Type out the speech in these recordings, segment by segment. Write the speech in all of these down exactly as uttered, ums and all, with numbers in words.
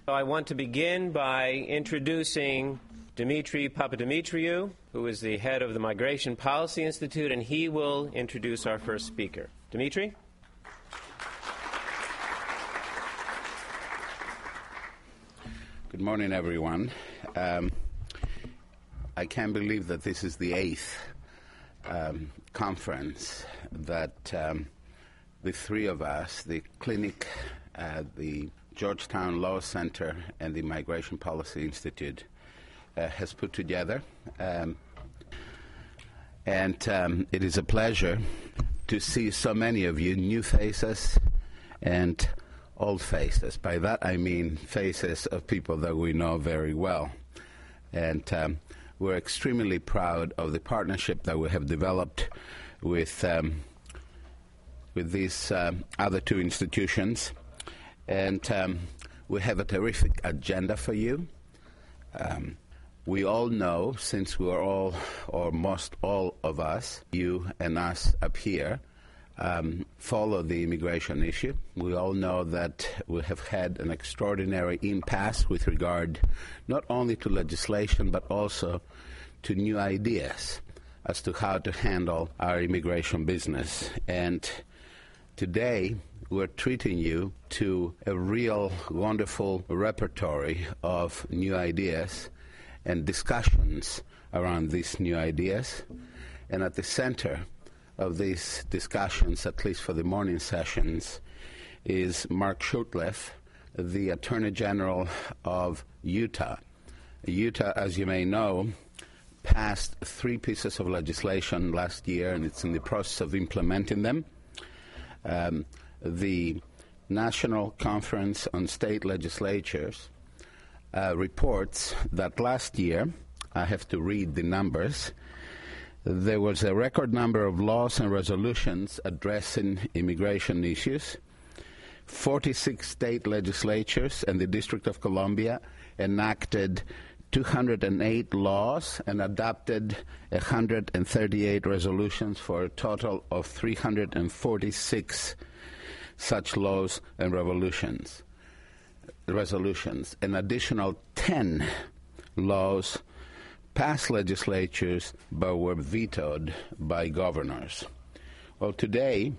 I want to begin by introducing Dimitri Papadimitriou, who is the head of the Migration Policy Institute, and he will introduce our first speaker. Dimitri? Good morning, everyone. Um, I can't believe that this is the eighth um, conference that um, the three of us, the clinic, uh, the Georgetown Law Center, and the Migration Policy Institute, uh, has put together. Um, and um, it is a pleasure to see so many of you, new faces and old faces. By that I mean faces of people that we know very well. And um, we're extremely proud of the partnership that we have developed with um, with these um, other two institutions. And um, we have a terrific agenda for you. Um, we all know, since we are all, or most all of us, you and us up here, Um, follow the immigration issue. We all know that we have had an extraordinary impasse with regard not only to legislation but also to new ideas as to how to handle our immigration business. And today we're treating you to a real wonderful repertory of new ideas and discussions around these new ideas. And at the center of these discussions, at least for the morning sessions, is Mark Shurtleff, the Attorney General of Utah. Utah, as you may know, passed three pieces of legislation last year, and it's in the process of implementing them. Um, the National Conference on State Legislatures uh, reports that last year, I have to read the numbers, there was a record number of laws and resolutions addressing immigration issues. forty-six state legislatures and the District of Columbia enacted two hundred eight laws and adopted one hundred thirty-eight resolutions for a total of three hundred forty-six such laws and revolutions, resolutions. An additional ten laws passed legislatures but were vetoed by governors. Well, today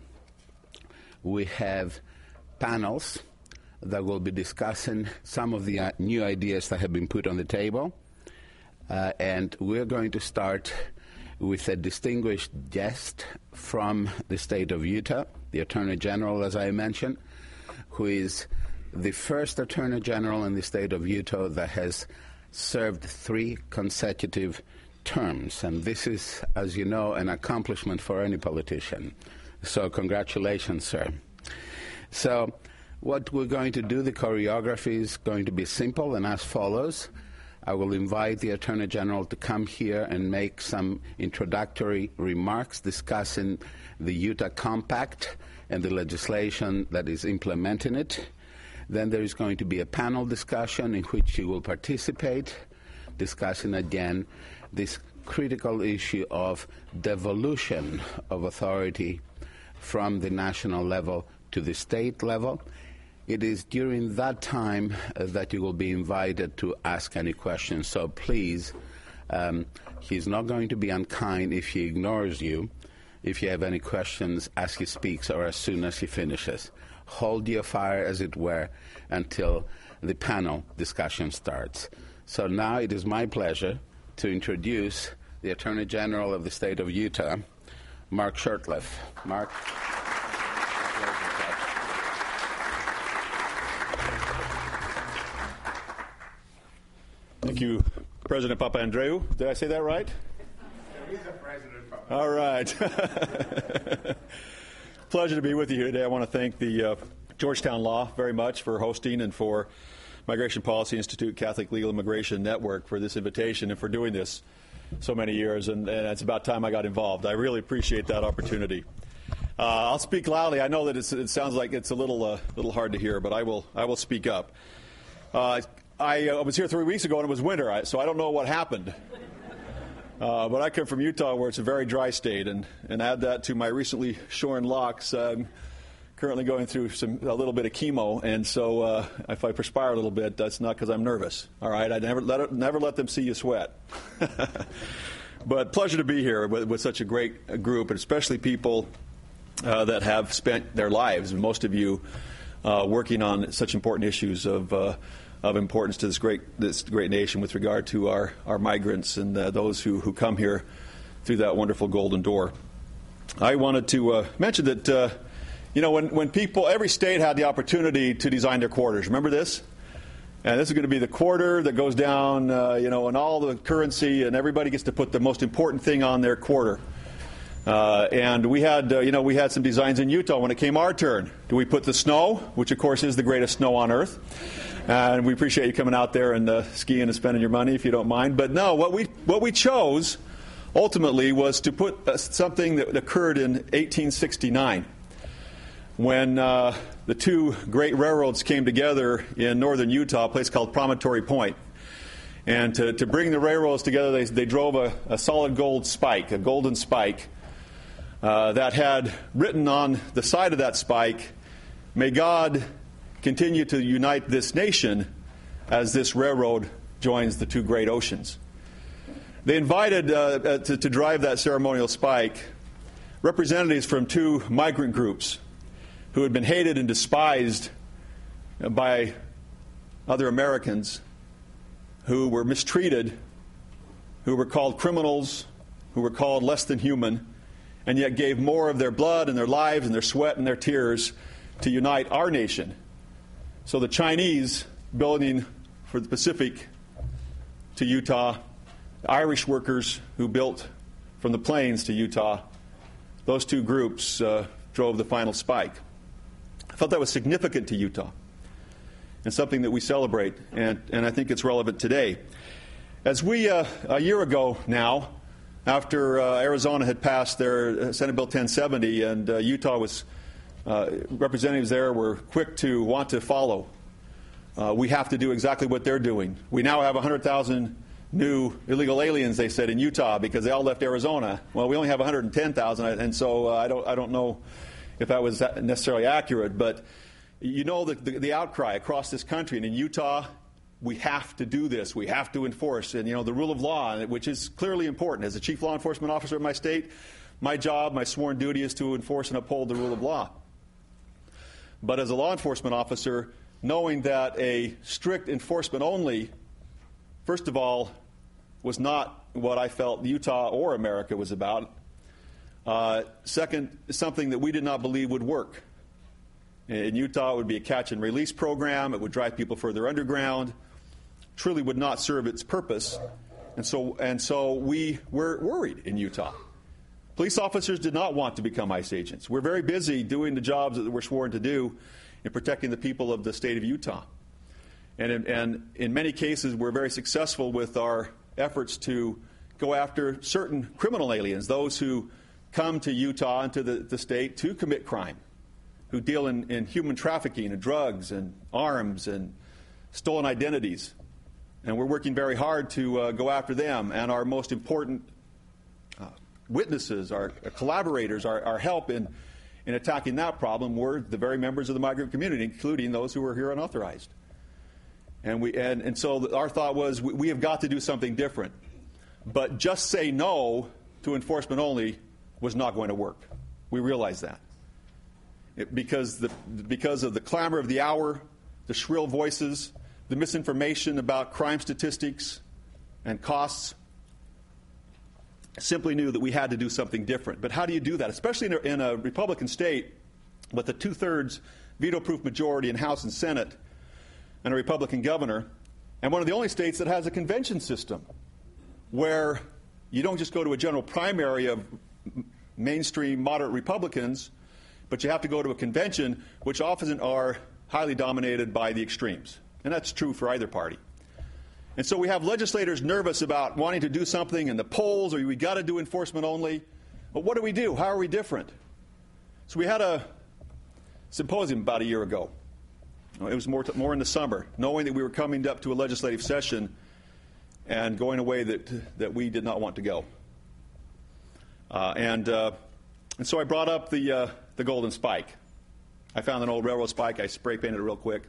we have panels that will be discussing some of the uh, new ideas that have been put on the table. Uh, and we're going to start with a distinguished guest from the state of Utah, the Attorney General, as I mentioned, who is the first Attorney General in the state of Utah that has served three consecutive terms. And this is, as you know, an accomplishment for any politician. So congratulations, sir. So what we're going to do, the choreography is going to be simple and as follows. I will invite the Attorney General to come here and make some introductory remarks discussing the Utah Compact and the legislation that is implementing it. Then there is going to be a panel discussion in which you will participate, discussing again this critical issue of devolution of authority from the national level to the state level. It is during that time uh, that you will be invited to ask any questions. So please, um, he's not going to be unkind if he ignores you. If you have any questions as he speaks or as soon as he finishes. Hold your fire, as it were, until the panel discussion starts. So now it is my pleasure to introduce the Attorney General of the state of Utah, Mark Shurtleff. Mark. Thank you, President Papandreou. Did I say that right? He's a President Papandreou. All right. Pleasure to be with you here today. I want to thank the uh, Georgetown Law very much for hosting, and for Migration Policy Institute, Catholic Legal Immigration Network for this invitation and for doing this so many years. And, and it's about time I got involved. I really appreciate that opportunity. Uh, I'll speak loudly. I know that it's, it sounds like it's a little uh, little hard to hear, but I will I will speak up. Uh, I uh, was here three weeks ago and it was winter, I, so I don't know what happened. Uh, but I come from Utah, where it's a very dry state, and, and add that to my recently shorn locks. Um, currently going through some a little bit of chemo, and so uh, if I perspire a little bit, that's not because I'm nervous. All right, I never let it, never let them see you sweat. But pleasure to be here with, with such a great group, and especially people uh, that have spent their lives, and most of you, uh, working on such important issues of uh, of importance to this great this great nation with regard to our our migrants and uh, those who who come here through that wonderful golden door. I wanted to uh, mention that. Uh, You know, when, when people, every state had the opportunity to design their quarters. Remember this? And this is going to be the quarter that goes down, uh, you know, and all the currency, and everybody gets to put the most important thing on their quarter. Uh, and we had, uh, you know, we had some designs in Utah when it came our turn. Do we put the snow, which of course is the greatest snow on earth? And we appreciate you coming out there and uh, skiing and spending your money, if you don't mind. But no, what we what we chose ultimately was to put uh, something that occurred in eighteen sixty-nine. When uh, the two great railroads came together in northern Utah, a place called Promontory Point. And to, to bring the railroads together, they, they drove a, a solid gold spike, a golden spike, uh, that had written on the side of that spike, "May God continue to unite this nation as this railroad joins the two great oceans." They invited uh, to, to drive that ceremonial spike representatives from two migrant groups who had been hated and despised by other Americans, who were mistreated, who were called criminals, who were called less than human, and yet gave more of their blood and their lives and their sweat and their tears to unite our nation. So the Chinese building for the Pacific to Utah, the Irish workers who built from the plains to Utah, those two groups uh, drove the final spike. I felt that was significant to Utah and something that we celebrate, and, and I think it's relevant today. As we, uh, a year ago now, after uh, Arizona had passed their Senate Bill ten seventy and uh, Utah was, uh, representatives there were quick to want to follow. Uh, we have to do exactly what they're doing. We now have one hundred thousand new illegal aliens, they said, in Utah because they all left Arizona. Well, we only have one hundred ten thousand, and so uh, I don't I don't know if that was necessarily accurate, but you know the, the, the outcry across this country, and in Utah, we have to do this. We have to enforce, and you know the rule of law, which is clearly important. As the chief law enforcement officer of my state, my job, my sworn duty is to enforce and uphold the rule of law. But as a law enforcement officer, knowing that a strict enforcement only, first of all, was not what I felt Utah or America was about. Uh, second, something that we did not believe would work. In Utah, it would be a catch-and-release program. It would drive people further underground. Truly would not serve its purpose. And so, and so we were worried in Utah. Police officers did not want to become ICE agents. We're very busy doing the jobs that we're sworn to do in protecting the people of the state of Utah. And in, and in many cases, we're very successful with our efforts to go after certain criminal aliens, those who come to Utah and to the, the state to commit crime, who deal in, in human trafficking and drugs and arms and stolen identities. And we're working very hard to uh, go after them. And our most important uh, witnesses, our, our collaborators, our, our help in, in attacking that problem were the very members of the migrant community, including those who were here unauthorized. And, we, and, and so our thought was we, we have got to do something different. But just say no to enforcement only was not going to work. We realized that. It, because, the, because of the clamor of the hour, the shrill voices, the misinformation about crime statistics and costs, simply knew that we had to do something different. But how do you do that, especially in a, in a Republican state with a two-thirds veto-proof majority in House and Senate and a Republican governor, and one of the only states that has a convention system where you don't just go to a general primary of mainstream moderate Republicans, but you have to go to a convention which often are highly dominated by the extremes. And that's true for either party. And so we have legislators nervous about wanting to do something in the polls, or we got to do enforcement only. But what do we do? How are we different? So we had a symposium about a year ago. It was more, t- more in the summer, knowing that we were coming up to a legislative session and going a way that, that we did not want to go. Uh, and, uh, and so I brought up the, uh, the golden spike. I found an old railroad spike. I spray painted it real quick.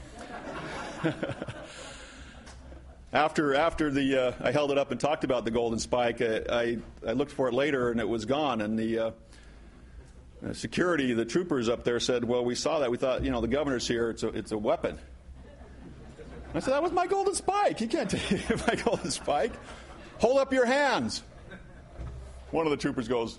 After after the uh, I held it up and talked about the golden spike, I, I, I looked for it later and it was gone. And the uh, security, the troopers up there said, "Well, we saw that. We thought, you know, the governor's here. It's a it's a weapon." I said, "That was my golden spike. You can't take my golden spike. Hold up your hands." One of the troopers goes,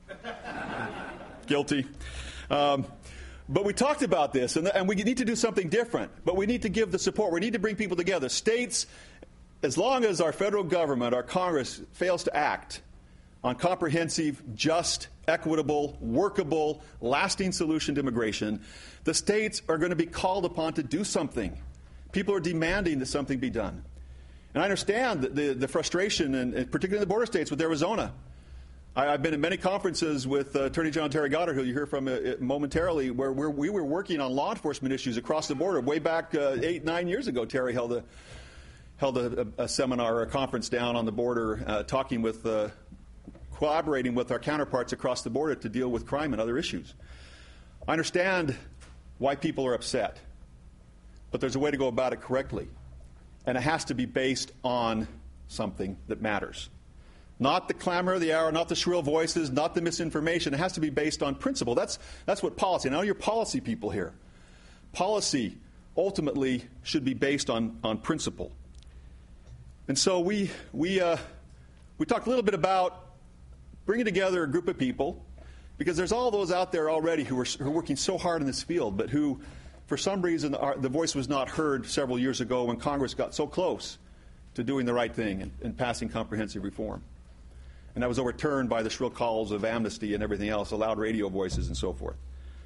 "Guilty." Um, But we talked about this, and, and we need to do something different. But we need to give the support. We need to bring people together. States, as long as our federal government, our Congress, fails to act on comprehensive, just, equitable, workable, lasting solution to immigration, the states are going to be called upon to do something. People are demanding that something be done. And I understand the, the, the frustration, and, and particularly in the border states with Arizona. I, I've been in many conferences with uh, Attorney General Terry Goddard, who you hear from uh, momentarily, where we're, we were working on law enforcement issues across the border. Way back uh, eight, nine years ago, Terry held a held a, a, a seminar or a conference down on the border, uh, talking with, uh, collaborating with our counterparts across the border to deal with crime and other issues. I understand why people are upset, but there's a way to go about it correctly, and it has to be based on something that matters. Not the clamor of the hour, not the shrill voices, not the misinformation. It has to be based on principle. That's, that's what policy, and I know you're policy people here. Policy ultimately should be based on, on principle. And so we, we, uh, we talked a little bit about bringing together a group of people, because there's all those out there already who are, who are working so hard in this field, but who, for some reason, are, the voice was not heard several years ago when Congress got so close to doing the right thing and, and passing comprehensive reform. And that was overturned by the shrill calls of amnesty and everything else, the loud radio voices and so forth.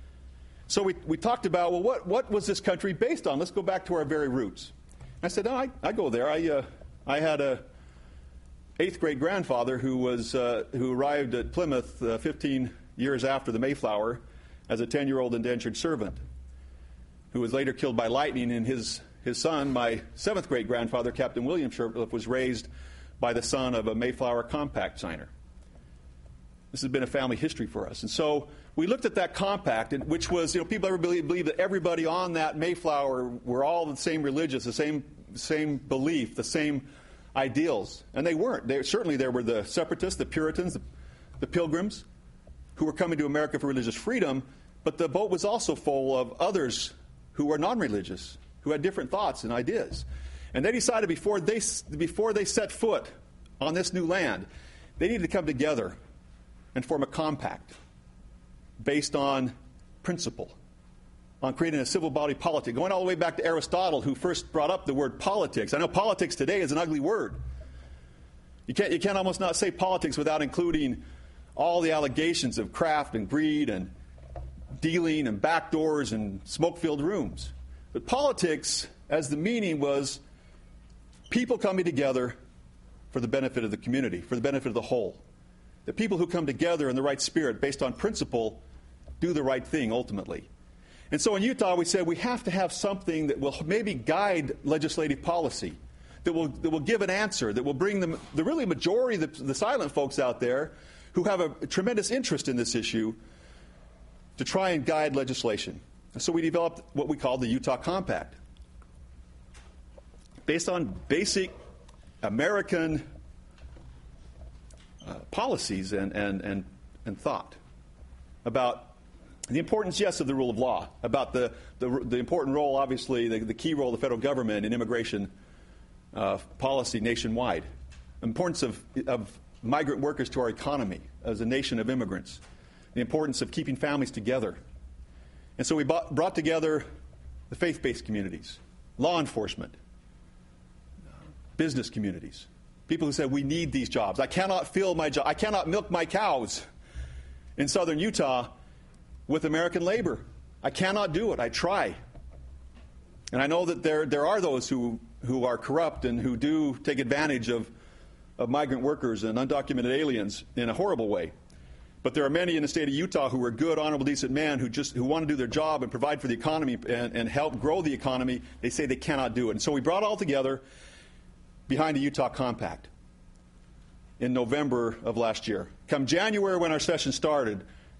So we, we talked about, well, what, what was this country based on? Let's go back to our very roots. And I said, no, I, I go there. I, uh, I had a eighth grade grandfather who, was, uh, who arrived at Plymouth uh, fifteen years after the Mayflower as a ten-year-old indentured servant, who was later killed by lightning. And his, his son, my seventh grade grandfather, Captain William Shurtleff, was raised by the son of a Mayflower compact signer. This has been a family history for us. And so we looked at that compact, and, which was, you know, people ever believe, believe that everybody on that Mayflower were all the same religious, the same, same belief, the same ideals. And they weren't. They, certainly there were the separatists, the Puritans, the, the Pilgrims, who were coming to America for religious freedom, but the boat was also full of others who were non-religious, who had different thoughts and ideas. And they decided before they, before they set foot on this new land, they needed to come together and form a compact based on principle, on creating a civil body politic, going all the way back to Aristotle, who first brought up the word politics. I know politics today is an ugly word. You can't, you can't almost not say politics without including all the allegations of graft and greed and dealing and backdoors and smoke-filled rooms. But politics, as the meaning, was people coming together for the benefit of the community, for the benefit of the whole. The people who come together in the right spirit, based on principle, do the right thing ultimately. And so in Utah, we said we have to have something that will maybe guide legislative policy, that will, that will give an answer, that will bring them, the really majority of the, the silent folks out there who have a, a tremendous interest in this issue, to try and guide legislation. And so we developed what we call the Utah Compact, based on basic American uh, policies and, and, and, and thought about the importance, yes, of the rule of law, about the, the, the important role, obviously, the, the key role of the federal government in immigration uh, policy nationwide, the importance of, of migrant workers to our economy as a nation of immigrants, the importance of keeping families together. And so we bought, brought together the faith-based communities, law enforcement, business communities, people who said, we need these jobs. I cannot fill my job. I cannot milk my cows in southern Utah with American labor. I cannot do it. I try. And I know that there, there are those who, who are corrupt and who do take advantage of, of migrant workers and undocumented aliens in a horrible way. But there are many in the state of Utah who are good, honorable, decent men who just who want to do their job and provide for the economy and, and help grow the economy. They say they cannot do it. And so we brought it all together behind the Utah Compact in November of last year. Come January, when our session started,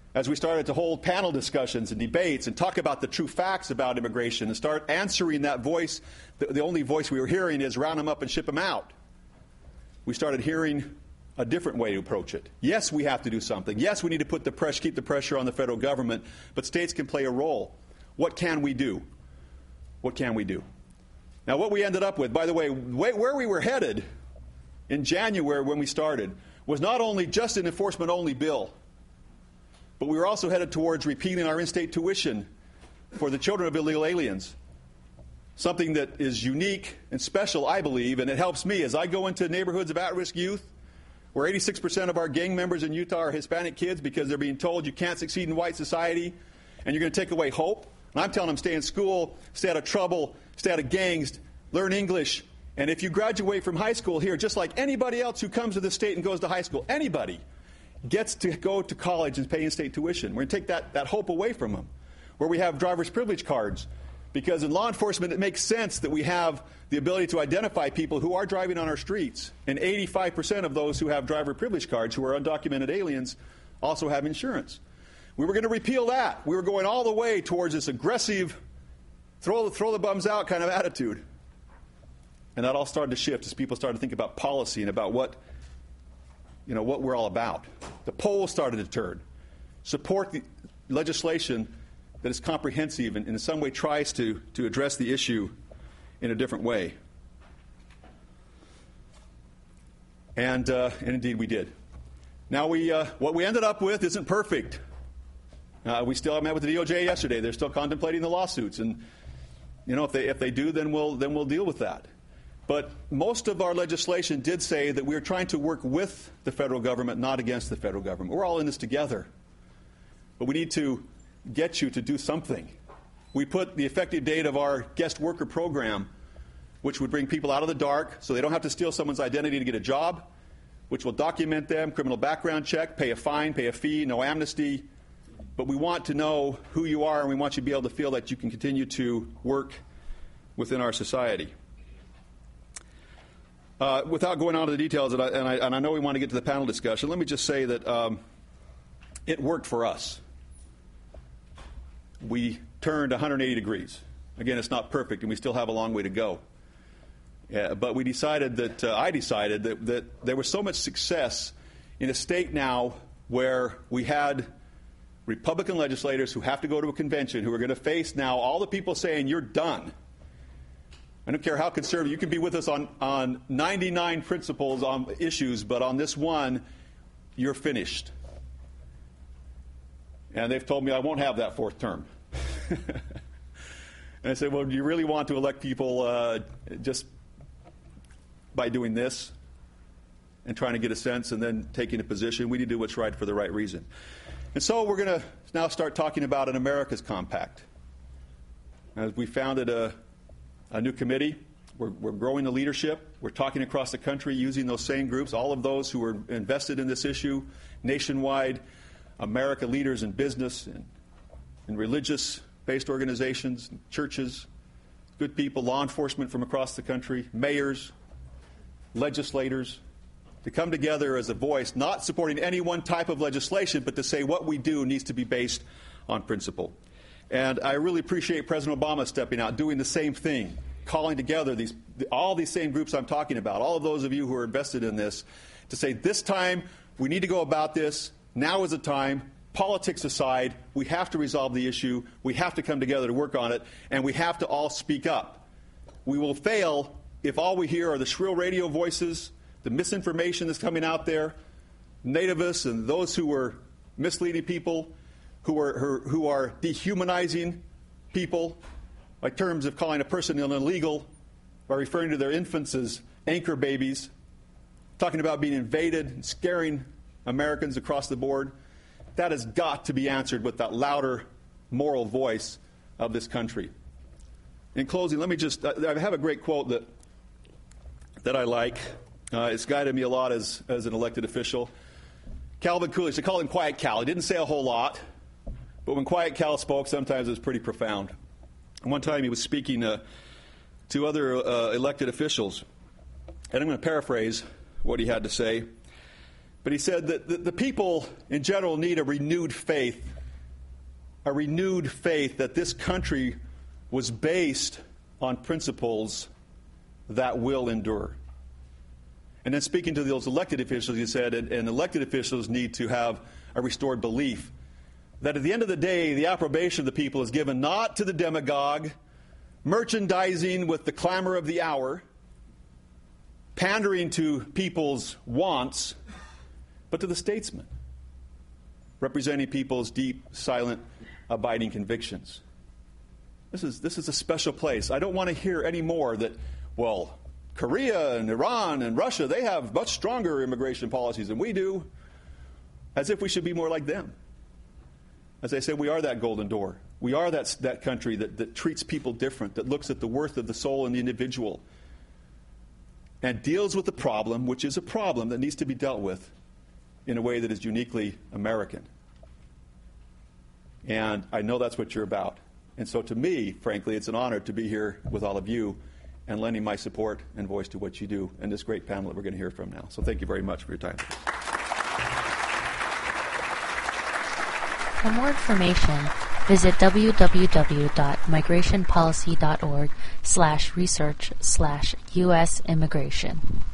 as we started to hold panel discussions and debates and talk about the true facts about immigration and start answering that voice, the, the only voice we were hearing is round them up and ship them out. We started hearing a different way to approach it. Yes, we have to do something. Yes, we need to put the press, keep the pressure on the federal government, but states can play a role. What can we do? What can we do? Now, what we ended up with, by the way, where we were headed in January when we started was not only just an enforcement-only bill, but we were also headed towards repealing our in-state tuition for the children of illegal aliens, something that is unique and special, I believe, and it helps me as I go into neighborhoods of at-risk youth where eighty-six percent of our gang members in Utah are Hispanic kids because they're being told you can't succeed in white society and you're going to take away hope. And I'm telling them stay in school, stay out of trouble, stay out of gangs, learn English, and if you graduate from high school here, just like anybody else who comes to this state and goes to high school, anybody gets to go to college and pay in-state tuition. We're going to take that, that hope away from them. Where we have driver's privilege cards, because in law enforcement it makes sense that we have the ability to identify people who are driving on our streets. And eighty-five percent of those who have driver privilege cards, who are undocumented aliens, also have insurance. We were going to repeal that. We were going all the way towards this aggressive, throw, throw the bums out kind of attitude. And that all started to shift as people started to think about policy and about what you know, what we're all about. The polls started to turn. Support the legislation that is comprehensive and in some way tries to, to address the issue in a different way. And, uh, and indeed we did. Now, we, uh, what we ended up with isn't perfect. Uh, we still met with the D O J yesterday. They're still contemplating the lawsuits. And, you know, if they, if they do, then we'll, then we'll deal with that. But most of our legislation did say that we are trying to work with the federal government, not against the federal government. We're all in this together. But we need to get you to do something. We put the effective date of our guest worker program, which would bring people out of the dark so they don't have to steal someone's identity to get a job, which will document them, criminal background check, pay a fine, pay a fee, no amnesty. But we want to know who you are, and we want you to be able to feel that you can continue to work within our society. Uh, without going on to the details, and I, and, I, and I know we want to get to the panel discussion, let me just say that um, it worked for us. We turned one hundred eighty degrees. Again, it's not perfect, and we still have a long way to go. Yeah, but we decided that, uh, I decided that, that there was so much success in a state now where we had Republican legislators who have to go to a convention, who are going to face now all the people saying, you're done. I don't care how conservative. You can be with us on, on ninety-nine principles on issues, but on this one, you're finished. And they've told me I won't have that fourth term. And I said, well, do you really want to elect people uh, just by doing this and trying to get a sense and then taking a position? We need to do what's right for the right reason. And so we're going to now start talking about an America's Compact. As we founded a A new committee. We're, we're growing the leadership. We're talking across the country using those same groups, all of those who are invested in this issue, nationwide, America leaders in business and, and religious-based organizations, and churches, good people, law enforcement from across the country, mayors, legislators, to come together as a voice, not supporting any one type of legislation, but to say what we do needs to be based on principle. And I really appreciate President Obama stepping out, doing the same thing, calling together these all these same groups I'm talking about, all of those of you who are invested in this, to say this time we need to go about this. Now is the time. Politics aside, we have to resolve the issue. We have to come together to work on it, and we have to all speak up. We will fail if all we hear are the shrill radio voices, the misinformation that's coming out there, nativists and those who are misleading people, who are who are dehumanizing people by terms of calling a person illegal, by referring to their infants as anchor babies, talking about being invaded and scaring Americans across the board. That has got to be answered with that louder moral voice of this country. In closing, let me just, I have a great quote that that I like. Uh, it's guided me a lot as, as an elected official. Calvin Coolidge, they call him Quiet Cal. He didn't say a whole lot. But when Quiet Cal spoke, sometimes it was pretty profound. And one time he was speaking uh, to other uh, elected officials, and I'm going to paraphrase what he had to say. But he said that the, the people in general need a renewed faith, a renewed faith that this country was based on principles that will endure. And then speaking to those elected officials, he said, and, and elected officials need to have a restored belief that at the end of the day, the approbation of the people is given not to the demagogue, merchandising with the clamor of the hour, pandering to people's wants, but to the statesman, representing people's deep, silent, abiding convictions. This is, this is a special place. I don't want to hear any more that, well, Korea and Iran and Russia, they have much stronger immigration policies than we do, as if we should be more like them. As I said, we are that golden door. We are that, that country that, that treats people different, that looks at the worth of the soul and the individual, and deals with the problem, which is a problem that needs to be dealt with in a way that is uniquely American. And I know that's what you're about. And so to me, frankly, it's an honor to be here with all of you and lending my support and voice to what you do and this great panel that we're going to hear from now. So thank you very much for your time. For more information, visit w w w dot migration policy dot org slash research slash U S immigration.